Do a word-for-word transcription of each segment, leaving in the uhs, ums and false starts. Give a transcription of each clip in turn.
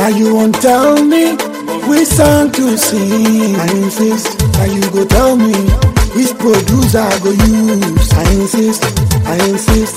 Now you won't tell me which song to sing. I insist. Now you go tell me which producer I go use. I insist. I insist.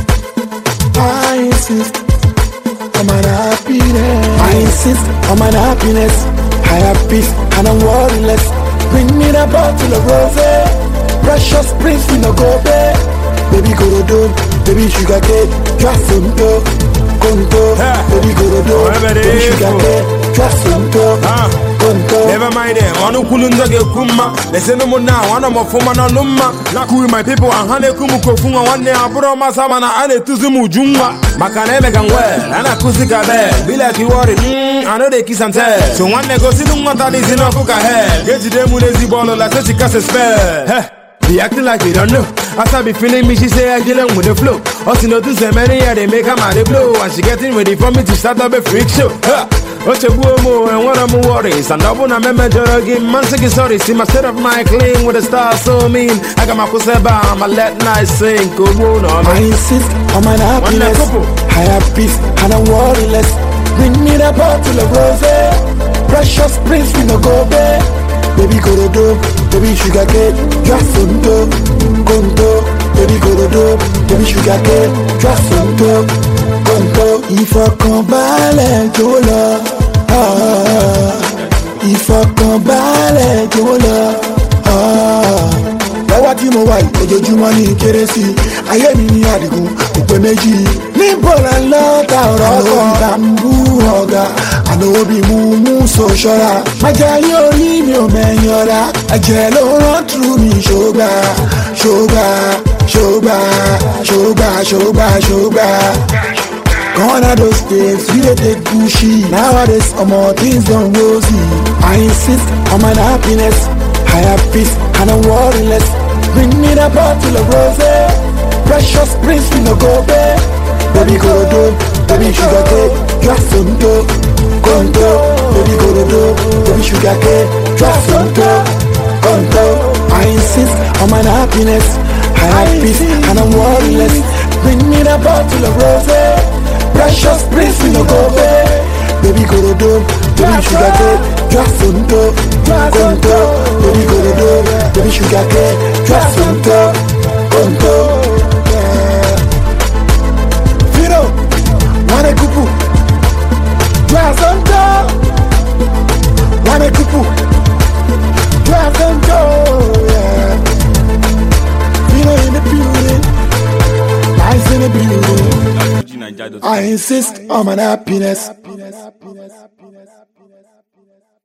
I insist. I'm an happiness. I insist. I'm an happiness. I have peace and I'm worryless. Bring me the bottle of rosé. Precious prince we no go pay. Baby go to do, baby sugar cake, just some dough, conto. Baby go to do, baby sugar cake, just some dough, conto. Never mind them, I no kulunda ge kuma. They say no more now, I no more for man alumma. Like with my people, and hane kumu kofunga one day. I brought my samana and it to zumu jumba. Makanebe can wear, and I kusika there. Be like you worry, mm, I know they kiss and tell. So one day go see them what is in a cook ahead. Get to them with a ball like such a cast spell. Be acting like they don't know. As I be feeling me, she say I get on with the flow. Also know to say many yeah, they make her mad they blow. And she getting ready for me to start up a freak show. What's a boom and what I'm worries. And I wanna remember again, man say sorry. See my set of my clean with the stars so mean. I got my kuseba, I'm a let night sing. Go on. I insist, I'm an happiness. I have peace and I'm worryless. Bring me the bottle of rosé. Precious prince we no go back. Baby go to do, baby sugar cake, just some dough, conto. Baby go to do, baby sugar cake, just some dough, conto. Ìfọ̀kànbalẹ̀ tó lọ, ah. Ìfọ̀kànbalẹ̀ tó lọ, ah. Lọ́wọ́ tí mo wà yìí, ojoojúmọ́ ní kérésì. Ayé mi ní Àdìgún, kò pé méjì. Níbo la lọ ta ọ̀rọ̀ kan? Bambú ọ̀gá. I know be mumu so ṣọ́ra. Májá yóò rí mi ò mẹ́yìn ọ̀la. Ẹ̀jẹ̀ ló rán through mi ṣògbà, ṣògbà, ṣògbà, ṣògbà, ṣògbà, ṣògbà. Gone are those days, we dey take Gucci. Nowadays, omo things done rosy. I insist on my happiness. I have peace and I'm worryless. Bring me the bottle of rosé. Precious prince we no go pay. Baby go to do, baby sugar cake, just some dough. Conto, baby go to do, baby sugar cake, just some dough, conto. I insist on my happiness. I have peace and I'm worryless. Bring me the bottle of rosé. Precious prince we no go pay. Baby go to do, baby sugar cake, just some dough, conto. Baby go to do, baby sugar cake, just some dough, conto. Vino, wane kupu. Drive some dough, wanna kupu. Drive some dough, yeah. You know in the building, nice in the building. I insist on my happiness.